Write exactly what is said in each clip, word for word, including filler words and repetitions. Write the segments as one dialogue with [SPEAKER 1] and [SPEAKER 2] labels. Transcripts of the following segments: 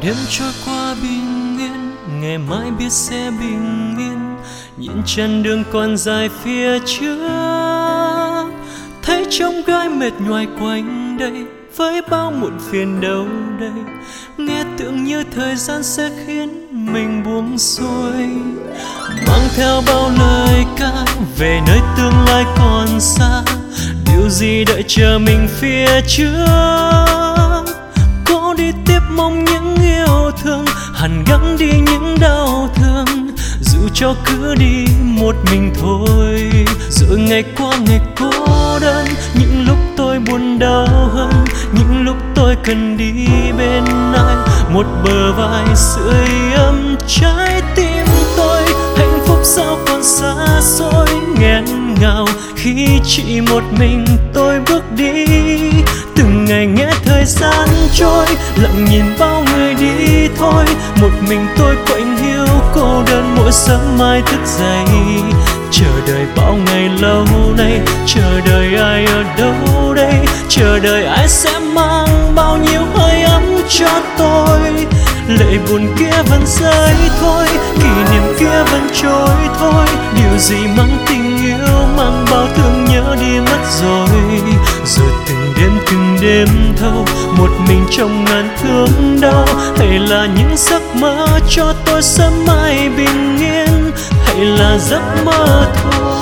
[SPEAKER 1] đêm trôi qua bình yên, ngày mai biết sẽ bình yên. Nhìn chân đường còn dài phía trước, thấy trông gai mệt nhoài quanh đây với bao muộn phiền đâu đây. Nghe tưởng như thời gian sẽ khiến mình buông xuôi, mang theo bao lời ca về nơi tương lai còn xa. Điều gì đợi chờ mình phía trước, cố đi tiếp mong những yêu thương, hàn gắn đi những đau thương. Dù cho cứ đi một mình thôi, rồi ngày qua ngày cô đơn. Những lúc tôi buồn đau hơn, những lúc tôi cần đi bên ai, một bờ vai sưởi ấm trái tim tôi. Hạnh phúc sao còn xa xôi nghẹn ngào khi chỉ một mình tôi bước đi. Từng ngày nghe thời gian trôi, lặng nhìn bao người đi thôi. Một mình tôi quạnh hiu cô đơn mỗi sớm mai thức dậy. Chờ đợi bao ngày lâu nay, chờ đợi ai ở đâu đây? Chờ đợi ai sẽ mang bao nhiêu hơi ấm cho tôi. Lệ buồn kia vẫn rơi thôi, kỷ niệm kia vẫn trôi thôi. Điều gì mang tình yêu, mang bao thương nhớ đi mất rồi. Rồi từng đêm từng đêm thâu, một mình trong ngàn thương đau. Hay là những giấc mơ cho tôi sớm mai bình yên, hay là giấc mơ thôi.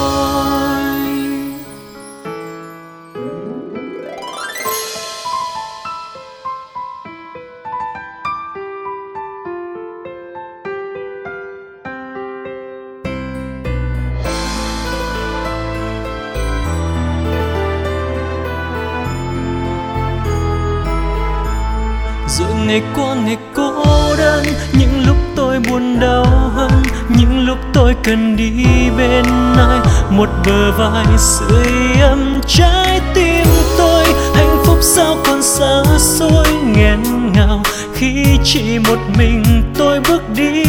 [SPEAKER 1] Rồi ngày qua ngày cô đơn, những lúc tôi buồn đau hơn, những lúc tôi cần đi bên ai, một bờ vai sưởi ấm trái tim tôi. Hạnh phúc sao còn xa xôi nghẹn ngào khi chỉ một mình tôi bước đi.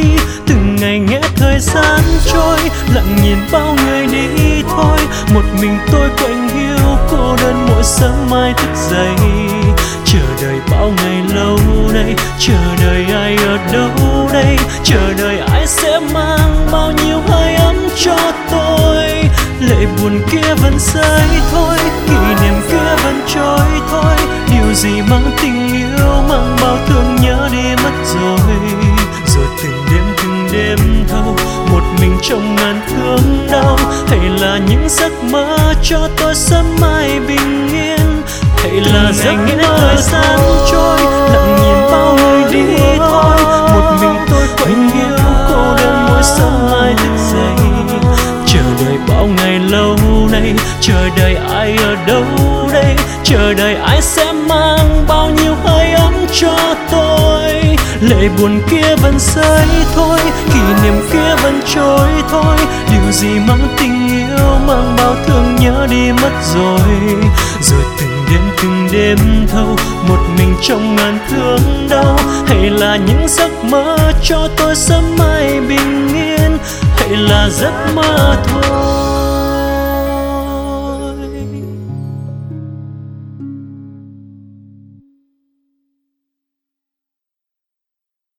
[SPEAKER 1] Từng ngày nghe thời gian trôi, lặng nhìn bao người đi thôi. Một mình tôi quạnh hiu cô đơn mỗi sớm mai thức dậy. Chờ đợi bao ngày lâu nay, chờ đợi ai ở đâu đây? Chờ đợi ai sẽ mang bao nhiêu hơi ấm cho tôi. Lệ buồn kia vẫn rơi thôi, kỷ niệm kia vẫn trôi thôi. Điều gì mang tình yêu, mang bao thương nhớ đi mất rồi. Rồi từng đêm từng đêm thâu, một mình trong ngàn thương đau. Hay là những giấc mơ cho tôi sớm mai bình yên, hay là giấc mơ thời gian trôi, lặng nhìn bao người đi thôi. Một mình tôi quạnh hiu cô đơn mỗi sớm mai thức dậy. Chờ đợi bao ngày lâu nay, chờ đợi ai ở đâu đây? Chờ đợi ai sẽ mang bao nhiêu hơi ấm cho tôi. Lệ buồn kia vẫn rơi thôi, kỷ niệm kia vẫn trôi thôi. Điều gì mang tình yêu, mang bao thương nhớ đi mất rồi. Rồi từng đêm từng đêm thâu, một mình trong ngàn thương đau. Hay là những giấc mơ cho tôi sớm mai bình yên, hay là giấc mơ thôi.